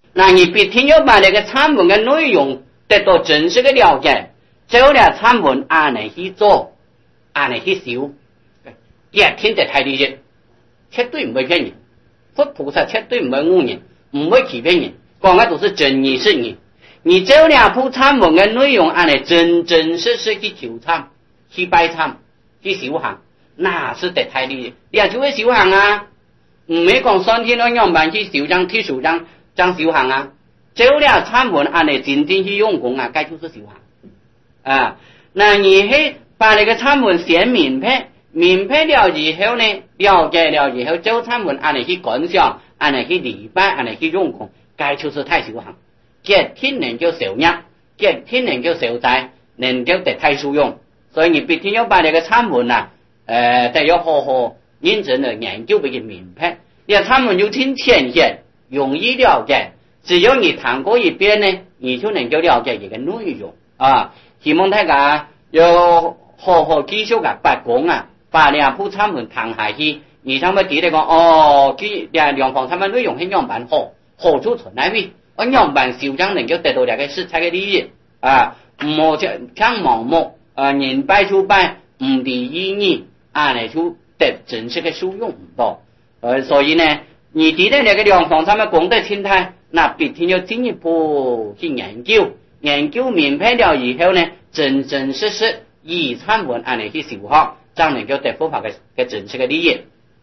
那你必定要把那个参文的内容得到正式的了解，做了参文按来去做，按来去修，一天就太理解，绝对唔会骗人。佛菩萨绝对唔会误人，唔会欺骗人，讲的都是真理实言。你做了部参文的内容按来真真实实去求参、去拜参、去修行，那是得太理解。你就会修行啊，唔係講3天兩樣辦去修章、去修章、修行啊。做了參文按嚟真正去用功啊，該就是修行啊。那你係把那個參文寫明白，明白了以後呢，了解了以後做參文按嚟去觀想，按嚟去禮拜，按嚟去用功，該就是太修行。這天能夠受業，這天能夠受災，能夠得太受用。所以你必定要把那個參文啊，得要好好認真的研究俾佢明白。你參文就挺淺顯，容易了解。只要你談過一遍呢，你就能夠了解一個內容啊。希望大家要好好繼續嘅把功啊，把兩部參文談下去。你參文記得講哦，兩方參文內容係樣板好處存在邊，樣板修章能夠得到兩個實在嘅利益啊，唔好像盲目人拜就拜，唔理意義啊，嚟就得真實嘅受用唔到。所以呢，你記得那個兩方參文功德心態。那必定要進一步去研究，研究明白了以後呢，真真實實以參文按嚟去修學，這樣能夠得佛法嘅真實嘅利益。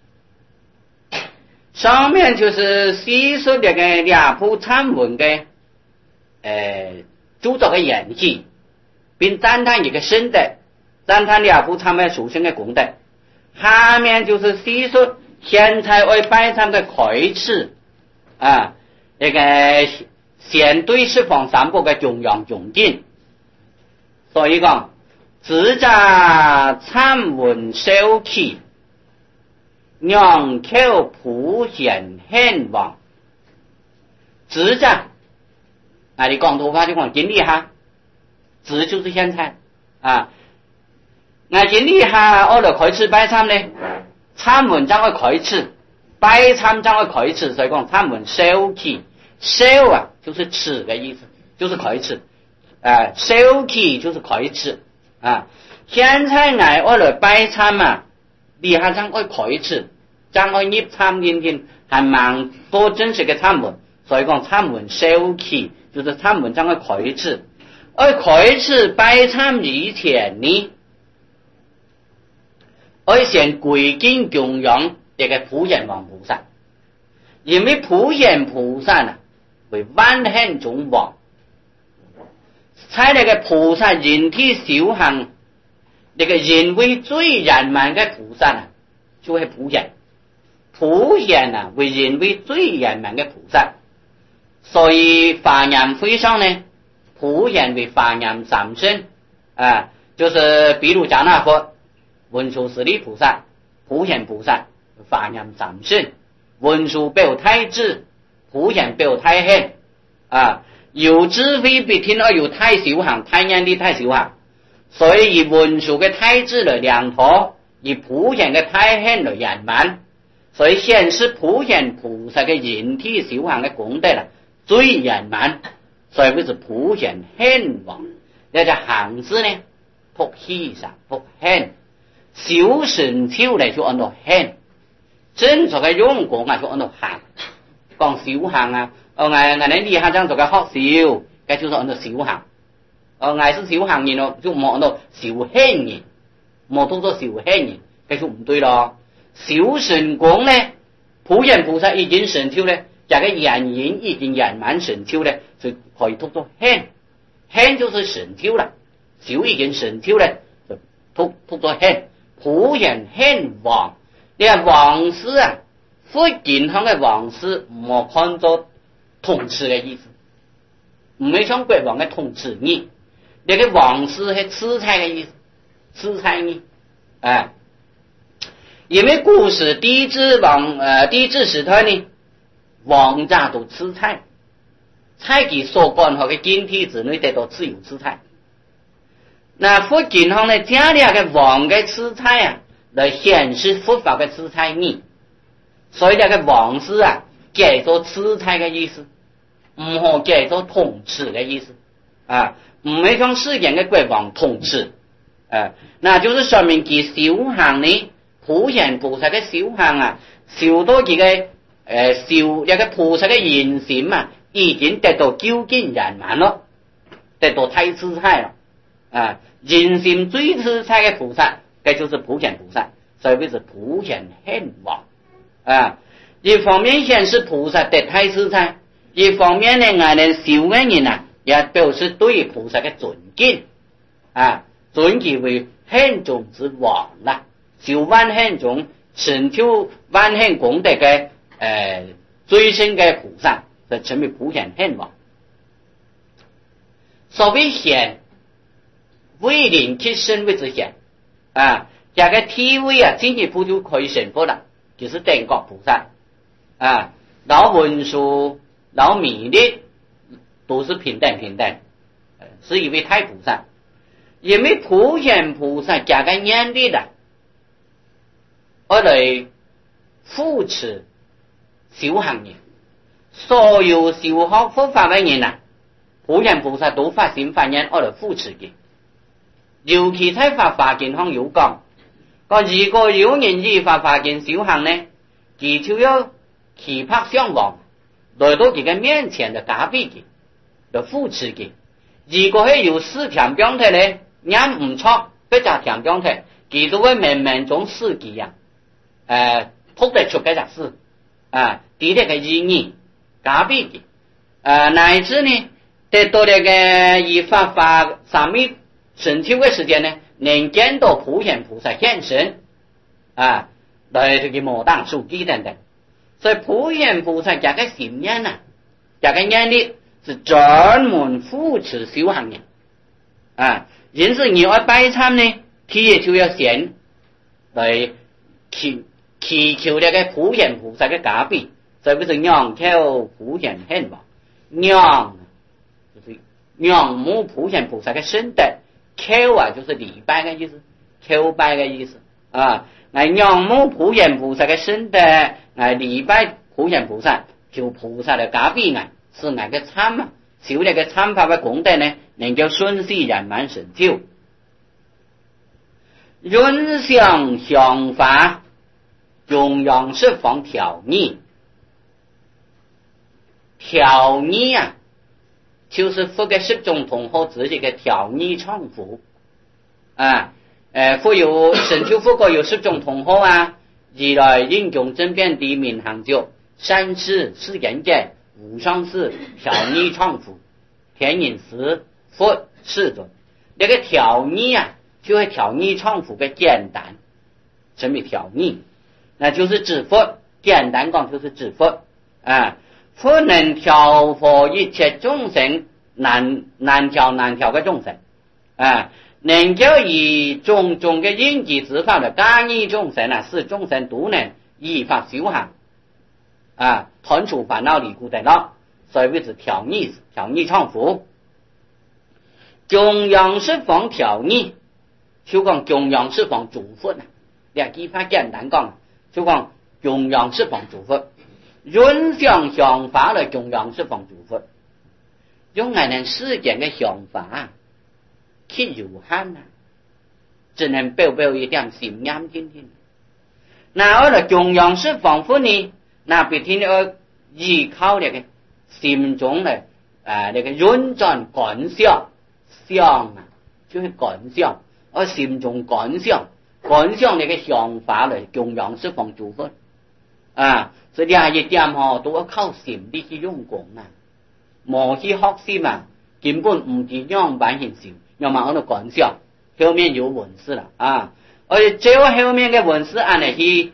上面就是敘述這個兩部參文嘅著作嘅演繹，並讚歎一個深德，讚歎兩部參文殊勝嘅功德。下面就是敘述現在為拜參嘅開始啊。那個先對十方三寶嘅供養恭敬，所以講自家參文受持，讓口普顯顯旺。自家啊，你廣東話就講經歷下，自就是現在啊。那經歷下我哋開始拜參呢，參文將會開始。拜參將會開始，所以講參文受持，受啊就是持的意思，就是開始，受持就是開始啊。現在我來拜參啊，你還將會開始，將會入參進去，還蠻多真實嘅參文，所以講參文受持就是參文將會開始，而開始拜參以前呢，我先跪敬供養這個普賢王菩薩，因為普賢菩薩呢為萬行中王，在那個菩薩人體修行，那個人為最圓滿的菩薩呢，就是普賢。普賢呢為人為最圓滿的菩薩，所以華嚴會上呢，普賢為華嚴三聖啊，就是比如迦那佛、文殊師利菩薩、普賢菩薩。華嚴三聖，文殊表太智，普賢表太顯啊，有智慧必定要有太修行，太願力太修行，所以以文殊嘅太智來量度，以普賢嘅太顯來圓滿，所以顯示普賢菩薩嘅人體修行嘅功德啦，最圓滿，所以為是普賢顯王。呢隻行字呢，普希上普顯，修神超嚟就按到顯。真做嘅用功啊，就按照行，講修行啊，我哋呢下將做嘅學修，嘅就是按照修行，我是修行人咯，就冇按照修行人，冇讀作修行人，嘅就唔對咯。修神功呢，普賢菩薩已經成就呢，這個圓人已經圓滿成就呢，就可以讀作顯，顯就是成就啦，修已經成就呢，就讀作顯，普賢顯王。你話王師啊，福建鄉嘅王師唔好看作統治嘅意思，唔係像國王嘅統治你，你個王師係賜菜嘅意思，賜菜你，因為古時帝制時代呢，王家都賜菜，菜佢所幹學嘅經體子內得到自由賜菜，那福建鄉呢加了個王嘅賜菜啊，來顯示佛法嘅賜菜義，所以那個王師啊，叫做賜菜嘅意思唔好叫做统治的意思啊，唔系向世间的国王统治那就是说明其修行呢，普贤菩萨的修行啊，修到佢嘅修一個菩薩嘅言禪啊，已經得到究竟圓滿咯，得到太自在了言禪最自在嘅菩薩，這就是普賢菩薩，所以是普賢顯王一方面顯示菩薩得太自在，一方面呢，我哋修嘅人啊，也表示對菩薩嘅尊敬尊其為顯宗之王啦，修萬顯宗，成就萬顯功德嘅最深嘅菩薩，就成為普賢顯王。所謂顯，為靈其身為之顯這個體位進一步就可以成佛了，就是等覺菩薩老文殊、老彌勒都是平等，是一位太菩薩。因為普賢菩薩這個願力而來扶持修行人，所有修學佛法的人普賢菩薩都發心發願而來扶持佢。尤其在法華經上有講，如果有人依法華經修行呢，佢就要期盼向往，來到佢嘅面前就加庇佢，就扶持佢。如果係有四條病體呢，人唔錯，比較條病體，佢都會慢慢中死佢撲得出嘅隻事啲嘅意義加庇佢乃至呢得到這個以法華三昧成就嘅時間呢，能見到普賢菩薩現身來這個摩當書記等等。所以普賢菩薩這個心念這個願力是專門扶持修行人因此你要拜參呢，佢就要先來祈求這個普賢菩薩的加庇，所以不是仰求普賢顯王，仰就是仰慕普賢菩薩的身德，求就是禮拜的意思，求拜的意思來仰慕普賢菩薩的身德，來禮拜普賢菩薩，求菩薩的加庇是那個參修那個參法的功德呢，能夠順利圓滿成就。人相想法中央十方調擬，調擬就是佛嘅十種同好自己嘅調擬創佛佛有成就佛國有十種同好如來應供正遍地名行就三世四緣界無上士調擬創佛天人師佛世尊，那個調擬就是調擬創佛嘅簡單，什麼調擬？那就是指佛，簡單講就是指佛佛能調伏一切眾生難調嘅眾生能夠以種種嘅因機之法嚟加益眾生使眾生都能依法修行斷除煩惱離苦得樂，所以為之調擬創佛。中央十方調擬就講中央十方諸佛兩句話簡單講就講中央十方諸佛，人相想法來中央十方諸佛，用我們世間嘅想法去有限只能表一點心眼聽聽。那我哋中央十方佛呢，那必定要依靠那個心中的那個運轉觀想就是觀想心中觀想那個想法嚟中央十方諸佛所以一點都要靠心力去用功冇去學習根本唔知樣板現象，要嘛我哋觀想後面有文字啦而且只有後面嘅文字按嚟去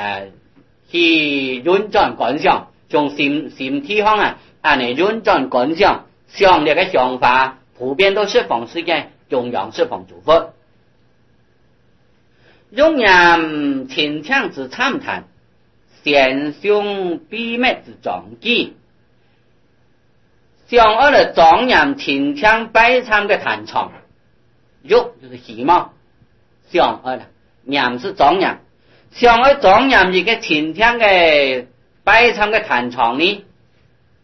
運轉觀想，從心地方按嚟運轉觀想，想呢個想法普遍都十方世界中央十方諸佛。容顏清強之參談，顯胸秘密之壯舉，像我哋莊嚴清強擺參嘅壇場，玉就是喜貌，像我哋嚴是莊嚴，像我莊嚴一個清強嘅擺參嘅壇場呢，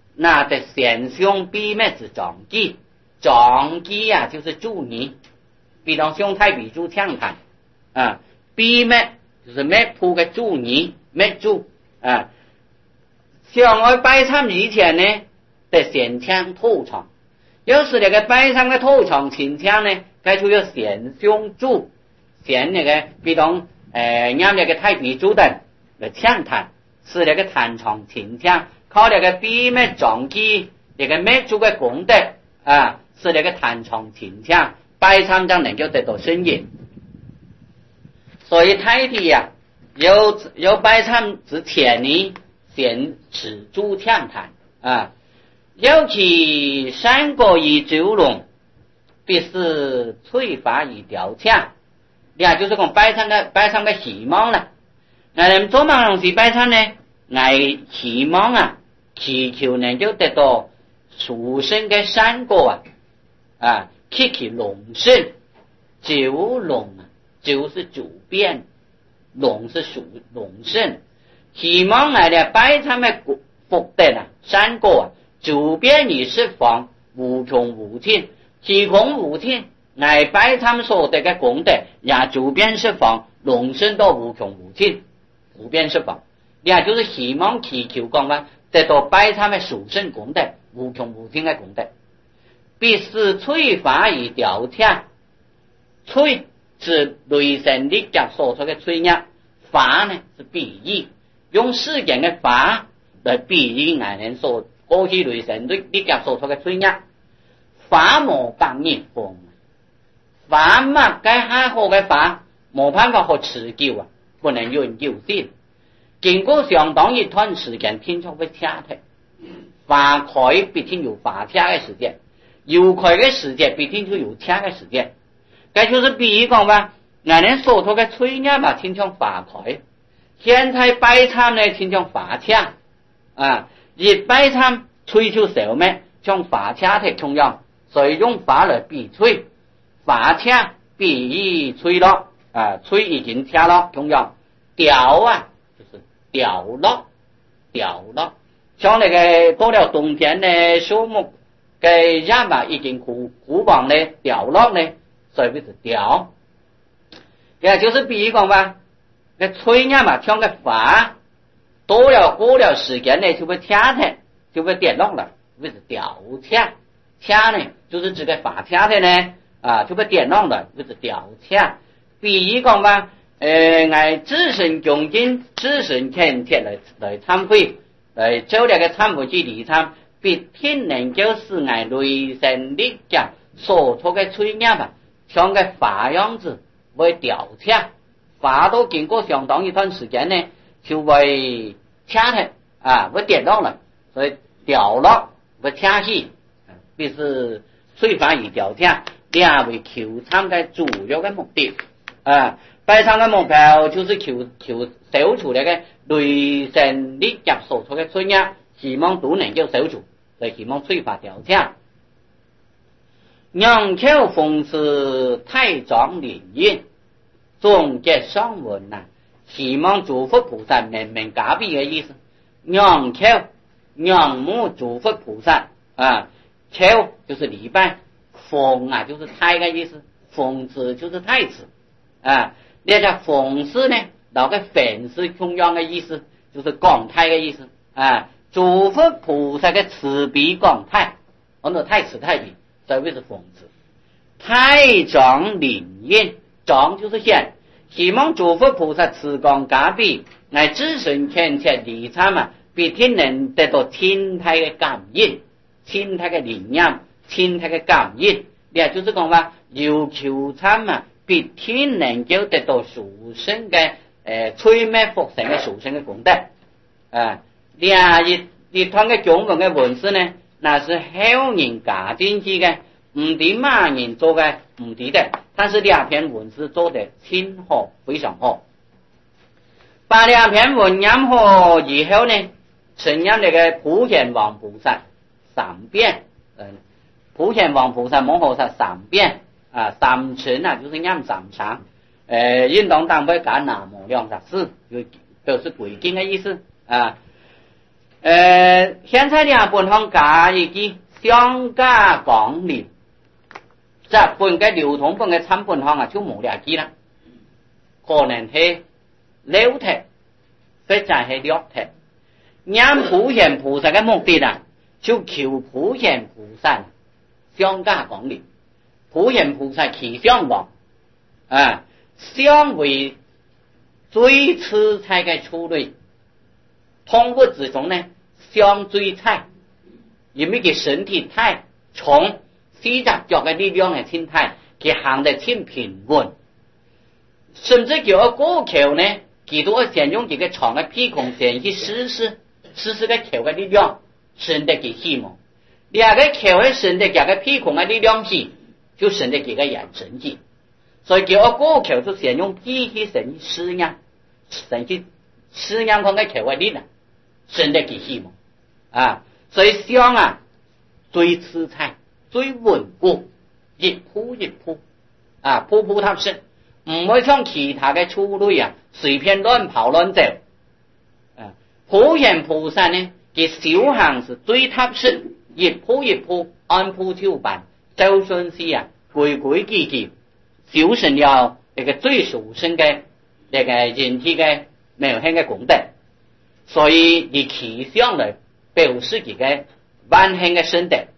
那得贤兄必灭之长基，长基啊就是助你，比当兄太比助强谈啊，必灭就是灭铺个助你灭助啊。想要摆参以前呢，得先抢土场，要是那个摆参个土场前抢呢，该就要贤兄助，贤那个比当让那个太比助等来抢谈，是那个谈场前抢。靠那个比灭长基，那个灭族的功德啊，是那个弹床前强，摆参才能够得到胜利。所以太帝呀，有摆参之前呢，先持主强谈啊，尤其三国以九龙，必是翠发以调强。你看，就是讲摆参的希望了。那你们做乜东西摆参呢？我希望啊。祈求能够得到殊胜的善果祈龙胜，九龙啊，九是九变，龙是属龙胜，希望来的摆参的福德啊，善果啊，九变以释放，无穷无尽，虚空无尽，来摆参所得的功德，也九变释放，龙胜到无穷无尽，无边释放，也就是希望祈求讲话。得到摆参的殊胜功德，无穷无尽的功德，必是翠发以调强。翠是雷神力甲所出的翠叶，发呢是比喻，用世间的发来比喻俺人所过去雷神力甲所出的翠叶。发无办逆风，发嘛该下好的发，无办法好持久啊，不能永久性。经过相当一段时间，天就会掐的，发开必定有发掐的时间，有开的时间必定就有掐的时间。这就是比喻讲吧，俺人所说的吹叶嘛，天将发开，现在摆参呢，天将发掐啊，一摆参吹就少咩，将发掐的同样，所以用发来比吹，发掐比喻吹了啊，吹已经掐了，同样调啊。掉落，像那个到了冬天呢，树木嘅叶嘛已经枯黄呢，掉落呢，所以是掉。也就是比喻讲吧，那吹叶嘛，像个发，过了时间呢，就会掐的，就会跌落了，为是掉掐呢，就是这个发掐的呢，啊，就会跌落了，为是掉掐。比喻讲吧。我自身恭敬，自身恳切来参会，来做那个参会去理参，必定能够使我雷神力甲所出的吹叶吧，像个发样子会掉下，发都经过相当一段时间呢，就会掐的啊，会跌落了，所以掉落会掐起，必是吹发以掉下，两位求参的主要的目的啊。摆参的目标就是求消除那个雷神力甲所出的吹叶，希望都能够消除，所以希望吹发调强。杨口奉是太长灵验，总结上文呐，希望诸佛菩萨明明加庇的意思。杨口仰慕诸佛菩萨啊，口就是礼拜，奉啊就是太的意思，奉字就是太子啊。那个奉事呢，那个粉是同样的意思，就是广太的意思啊。诸佛菩萨的慈悲广太，我们太慈太悲，所以是奉字。太长灵验，长就是显，希望诸佛菩萨慈光加庇，来自身恳切理参嘛，必定能得到天台的感应，天台的灵验，天台的感应。也就是讲话，有求参嘛。必定能够得到殊胜的催灭福神的殊胜的功德啊！一段的中文的文字呢，那是后人加进去的，唔敌马人做的唔敌的，但是两篇文字做的挺好，非常好。把两篇文念好以后呢，承认那个普贤王菩萨三遍，普贤王菩萨摩诃萨三遍。啊，三层啊，就是念三场，应当单位加南无两十四，就是归经的意思啊。 现在两本行加一个相加讲理，这本嘅流通本嘅参本行啊就冇两句啦，可能係六題，或者係六題。念普賢菩薩嘅目的啊，就求普賢菩薩相加講理。普賢菩薩其相王啊，相為最次菜嘅出類，通過之中呢，相最菜，因為佢身體太重，四隻腳嘅力量係輕太，佢行得輕平穩，甚至叫過橋呢，佢都會先用佢嘅長嘅屁股先去試試個橋嘅力量，省得佢希望。兩個橋係省得佢嘅屁股嘅力量去，就省得佢嘅眼神去。所以叫過橋就先用屁去先去試驗，先去試驗佢嘅橋嘅力量，省得佢希望。啊，所以相啊最自在最穩固，一鋪一鋪啊，鋪鋪踏實，唔會像其他嘅出類啊隨便亂跑亂走。啊，普賢菩薩呢嘅修行是最踏實，一鋪一鋪按部就班，就算是啊規規矩矩修成了那個最殊勝嘅那個人體嘅妙行嘅功德，所以以其相嚟表示佢嘅萬行嘅身德。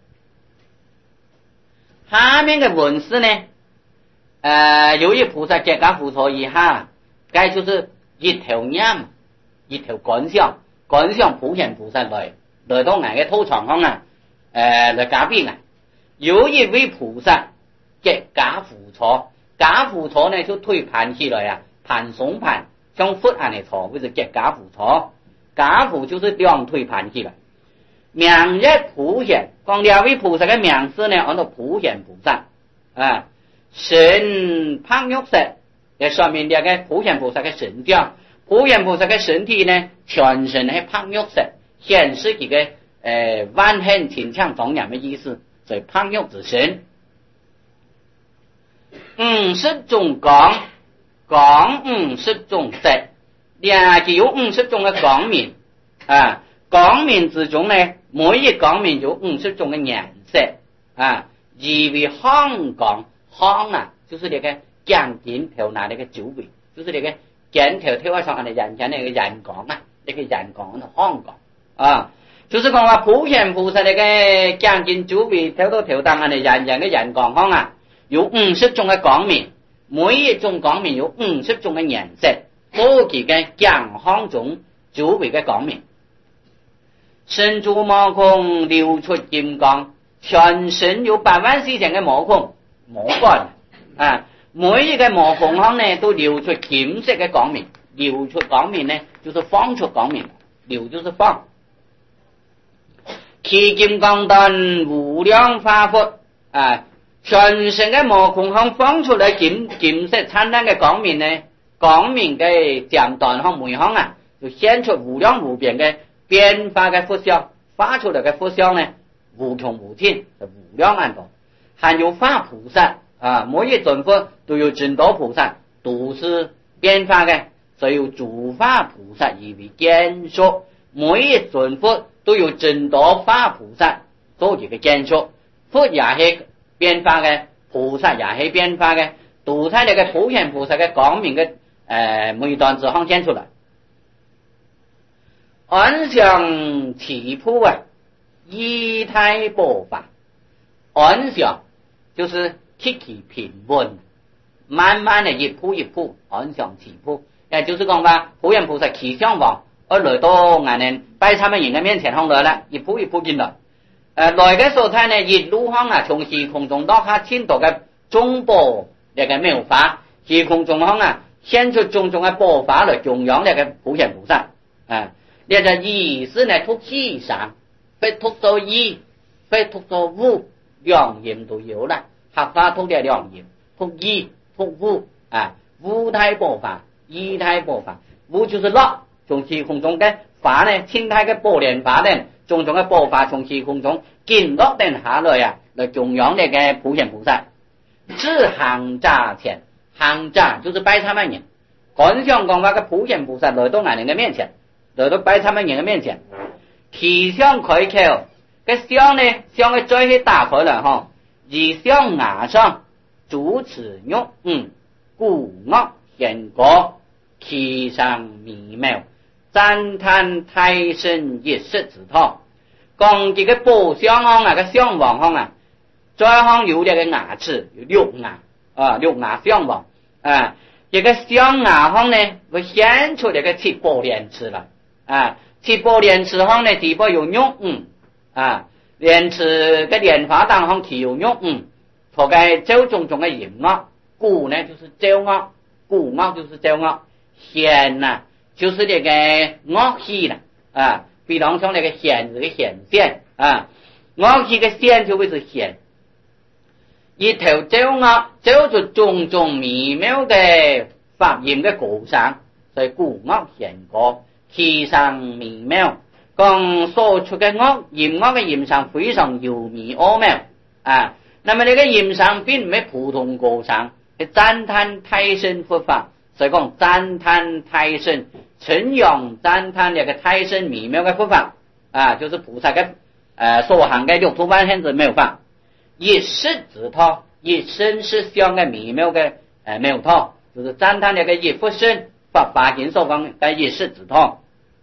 下面嘅文字呢，由於菩薩結跏趺坐以下，該就是一條念，一條觀想普賢菩薩來到我嘅土床上啊，來加俾我。有一位菩薩結跏趺坐呢就腿盤起來啊，盤鬆盤，像佛安尼坐，就是結跏趺坐。跏趺就是兩腿盤起來。名曰普賢，講兩位菩薩嘅名字呢，按照普賢菩薩啊，神胖玉石，嘅上面兩個普賢菩薩嘅神像，普賢菩薩嘅身體呢，全身係胖玉石，顯示佢嘅萬行清強莊嚴嘅意思，所以胖玉之神。50種講50種質，兩個有50種嘅講面啊，講面之中呢，每一講面有50種嘅顏色啊，而為香講啊，就是那個鏡鏡頭拿那個酒杯，就是那個鏡頭頭上按的人講那個人講啊，那個人講的香講啊，就是講話普賢菩薩那個鏡鏡酒杯頭到頭當按的人嘅人講香啊，有50種嘅講面，每一種講面有50種嘅顏色，嗰幾個鏡香中酒杯嘅講面。身珠毛孔流出金剛，全身有84000嘅毛孔，毛幹啊，每一個毛孔上呢都流出金色嘅光明，流出光明呢就是放出光明，流就是放。其金剛燈無量法佛啊，全身嘅毛孔上放出嚟金色燦爛嘅光明呢，光明嘅漸斷向每行啊，就顯出無量無邊嘅變化嘅佛相，發出嚟嘅佛相呢，無窮無盡，就無量安多。還有法菩薩啊，每一尊佛都有真多菩薩，都是變化嘅，所以有諸法菩薩而為見說，每一尊佛都有真多法菩薩做一個見說，佛也係變化嘅，菩薩也係變化嘅，都喺呢個普賢菩薩嘅光明嘅每段之行顯出來。安詳起鋪啊，一胎波法，安詳就是起起平穩，慢慢的一鋪一鋪，安詳起鋪，也就是講話普賢菩薩起相王，而來到我哋拜參人嘅面前行來了，一鋪一鋪進來。來嘅時候睇呢，一路行啊，從虛空中落下千多嘅中波那個妙法，虛空中行啊，顯出種種嘅波法來供養那個普賢菩薩啊。呢個意思呢，突氣上，非突到一，非突到五，兩嚴都有啦。合法突嘅兩嚴，突一、突五啊，五胎波法，一胎波法，五就是落，從虛空中嘅法呢，千胎嘅波蓮法呢，種種嘅波法從虛空中見落定下來啊，來供養呢個普賢菩薩。至行詐前，行詐就是拜參人，觀想講話嘅普賢菩薩來到我哋嘅面前。來到拜參人嘅面前， 其相开口，个相呢，相嘅嘴去打开了哈，而相牙上主持肉，古恶贤果，其上美妙，赞叹太深一色之套。讲这个宝相方啊，个相王方啊，嘴方有这个牙齿，有六牙啊，六牙相王啊。这个相牙方呢，会显出这个七宝莲齿了啊。七宝莲齿方呢，地部有肉啊，莲齿个莲花当方其有肉同个周种种的银袄，古呢就是周袄，古袄就是周袄，弦呐就是这个乐器了啊。比方说那个弦子的弦线啊，乐器的线就会是弦。一头周袄走出种种美妙的发音的歌声，所以古乐弦歌其上美妙，讲所出的乐音乐的音声非常优美奥妙啊。那么这个音声并不是普通歌声，是赞叹太深佛法，所以讲赞叹太深，称扬赞叹这个太深美妙的佛法啊，就是菩萨的所行的六度万行之妙法。一识之套，一生是相的美妙的妙套，就是赞叹这个一佛身法华经所讲的一识之套。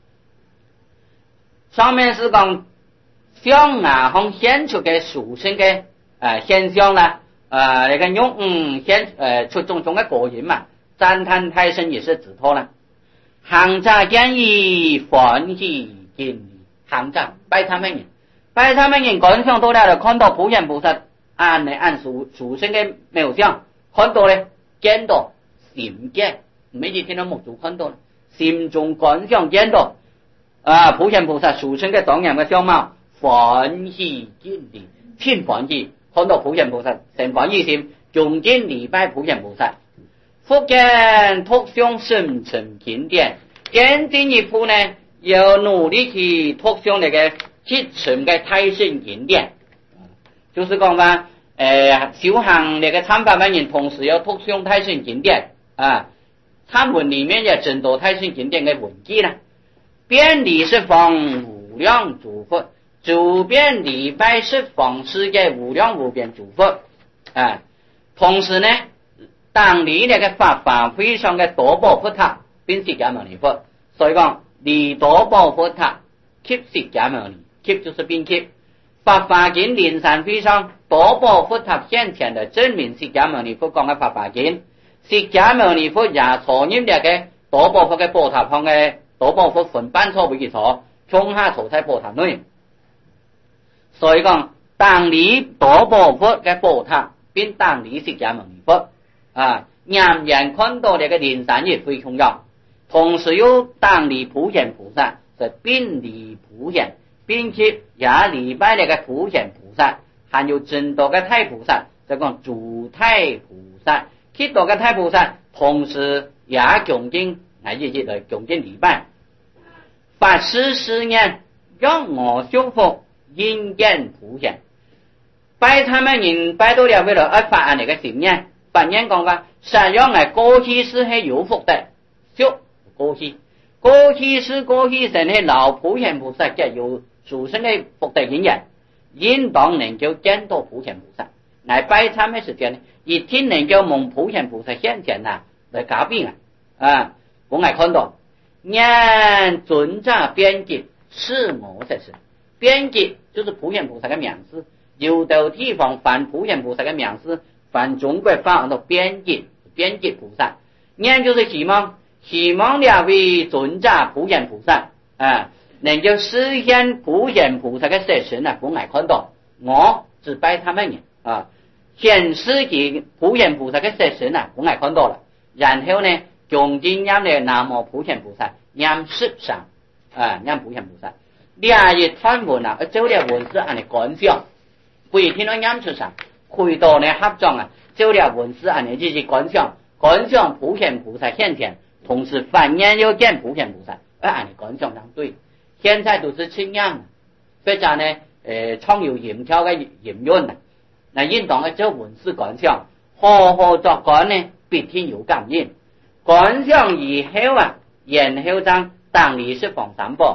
上面是讲相牙方显出的殊胜的现象啦，那个用出种种的果音嘛，赞叹太深一识之套啦。行者见以欢喜敬礼，行者拜他们人。拜他们人观想到了，看到普贤菩萨按殊胜的妙相，看到呢，见到心见，每次听到目珠看到，心中观想见到普贤菩萨殊胜的庄严的相貌，欢喜敬礼，天欢喜，看到普贤菩萨成欢喜心，恭敬礼拜普贤菩萨。福建托相深沉经典，坚定一步呢，要努力去托相那个七层的太深经典，就是讲嘛，修行那个参法万人同时要托相太深经典啊，参文里面有真多太深经典的文记啦，遍礼十方无量诸佛，周遍礼拜十方世界无量无边诸佛啊，同时呢，当离那个法非常的多宝佛塔，并释迦牟尼佛，所以讲离多宝佛塔吸释迦牟尼。吸就是并吸，法华经灵山非常多宝佛塔现前的证明释迦牟尼佛讲的法华经，释迦牟尼佛也坐入那个多宝佛的宝塔旁的多宝佛分班错为其坐，冲下坐在宝塔内。所以讲当离多宝佛的宝塔，并当离释迦牟尼佛啊，人人看到那个灵山也非重要，同时又当离普贤菩萨，是并离普贤。并且也礼拜那个普贤菩萨，还有真多个太菩萨，就讲主太菩萨，许多个太菩萨，同时也恭敬来恭敬礼拜。法师思念，让我修复因见普贤，拜他们人拜到了为了发那个信念，发念讲个，实际上过去是很有福的，修过去神的老普贤菩萨皆有殊胜的福德因缘，应当能够见到普贤菩萨。来拜参的时间呢，一定能够蒙普贤菩萨现前来改变我爱看到，念尊者编辑是我才是，编辑就是普贤菩萨的名字，有的地方翻普贤菩萨的名字，翻中国翻到编辑菩萨，念就是希望两位尊者普贤菩萨能够实现普贤菩萨的实神我爱看到，我只拜他们人显示给普贤菩萨的实神我爱看到了，然后呢，恭敬念的南无普贤菩萨，念十上念普贤菩萨，俩日传闻做了文字的观想，不一定要念出上，回到呢合掌做了文字的就是观想普贤菩萨现前，同时反念又见普贤菩萨，观想上对。现在都是这样，非常呢创有言调的言论那应当做文字观想，好作观呢必定有感应。观想以后然后将当离十方三宝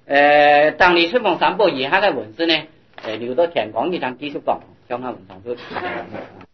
当你顺风三宝以下嘅文字呢，留到天光你將繼續講，將下文章就。